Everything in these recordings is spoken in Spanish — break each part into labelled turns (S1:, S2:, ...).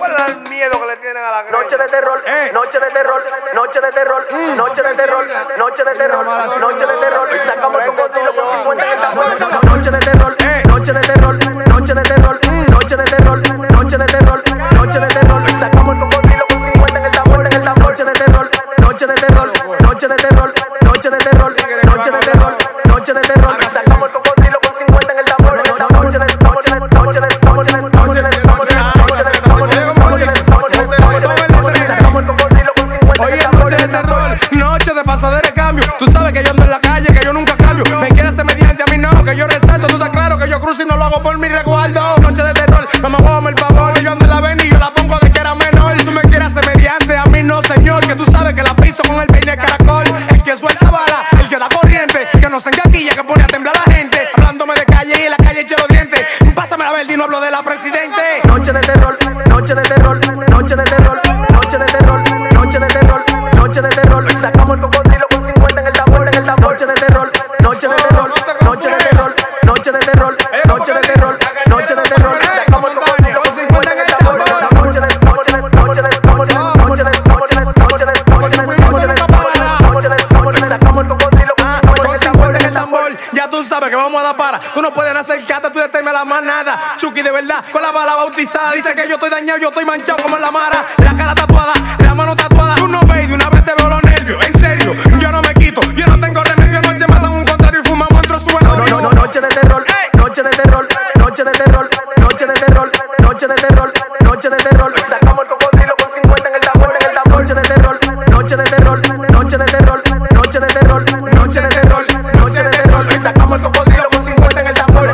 S1: ¿Cuál es el miedo que le tienen a la crema?
S2: Noche de terror, noche de terror, noche de terror, noche de terror, noche de terror, noche de terror. Sacamos el cocodrilo con 50 en el tambor. Noche de terror, noche de terror, noche de terror, noche de terror, noche de terror, noche de terror. Sacamos el cocodrilo con 50 en el tambor, en el tambor. Noche de terror, noche de terror, noche de terror, noche de terror, noche de terror, noche de terror. Sacamos el cocodrilo con 50 en el tambor, en el tambor. Noche de terror, noche de terror, noche de terror, noche de terror.
S3: Oye, noche de terror, noche de pasadera de cambio. Tú sabes que yo ando en la calle, que yo nunca cambio. Me quieres ser mediante, a mí no, que yo resalto. Tú estás claro que yo cruzo y no lo hago por mi resguardo. Noche de terror, mamá, guárdame el favor. Que yo ando en la avenida y yo la pongo de que era menor. Tú me quieres ser mediante, a mí no, señor. Que tú sabes que la piso con el peine de caracol. El que suelta bala, el que da corriente. Que no se engaquilla, que pone a temblar a la gente. Hablándome de calle y en la calle eché los dientes. Pásame la verde y no hablo de la presidente.
S2: Noche de terror, noche de terror, noche de terror, noche de terror, noche de terror, noche de terror. Sacamos el cocodrilo con 50 en el tambor, en el tambor. Noche de terror, noche de terror, noche de terror, noche de terror, noche de terror, noche de terror. Sacamos el cocodrilo con 50 en el tambor. Noche de terror, noche de terror, noche de terror, noche de terror, noche de terror, noche de terror. Sacamos el cocodrilo
S3: con 50 en el tambor. Ya tú sabes que vamos a dar para. Tú no puedes acercarte, tú de temer la más nada. Chucky de verdad, con la bala bautizada. Dice que yo estoy dañado, yo estoy manchado como en la mara. La cara tatuada, la mano tatuada. Tú no ves, de una vez te veo los nervios. En serio, yo no me quito, yo no tengo remedio. Anoche matan un contrario y fumamos entre su velorio. Noche de terror, noche de terror, noche de terror, noche de terror, noche de terror, noche de terror. Sacamos el cocodrilo con 50 en el tambor, en el tambor. Noche de terror, noche de terror, noche de terror, noche de terror, noche de terror, noche de terror. Sacamos el cocodrilo con 50 en el tambor.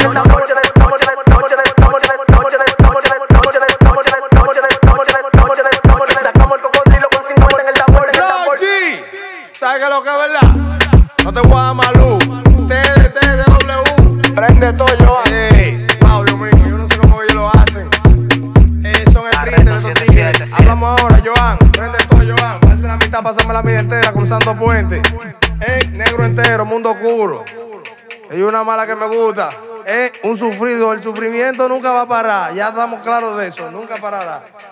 S3: ¿Sabes qué es lo que es verdad? No te voy a dar más luz. TDW.
S1: Prende todo, Joan.
S3: Pablo mío, yo no sé cómo ellos lo hacen. Son el print de estos tigres. Hablamos ahora, Joan. Prende todo, Joan. Parte la mitad, pásame la vida entera cruzando puentes. Negro entero, mundo oscuro. Hay una mala que me gusta. Un sufrido, el sufrimiento nunca va a parar. Ya estamos claros de eso, nunca parará.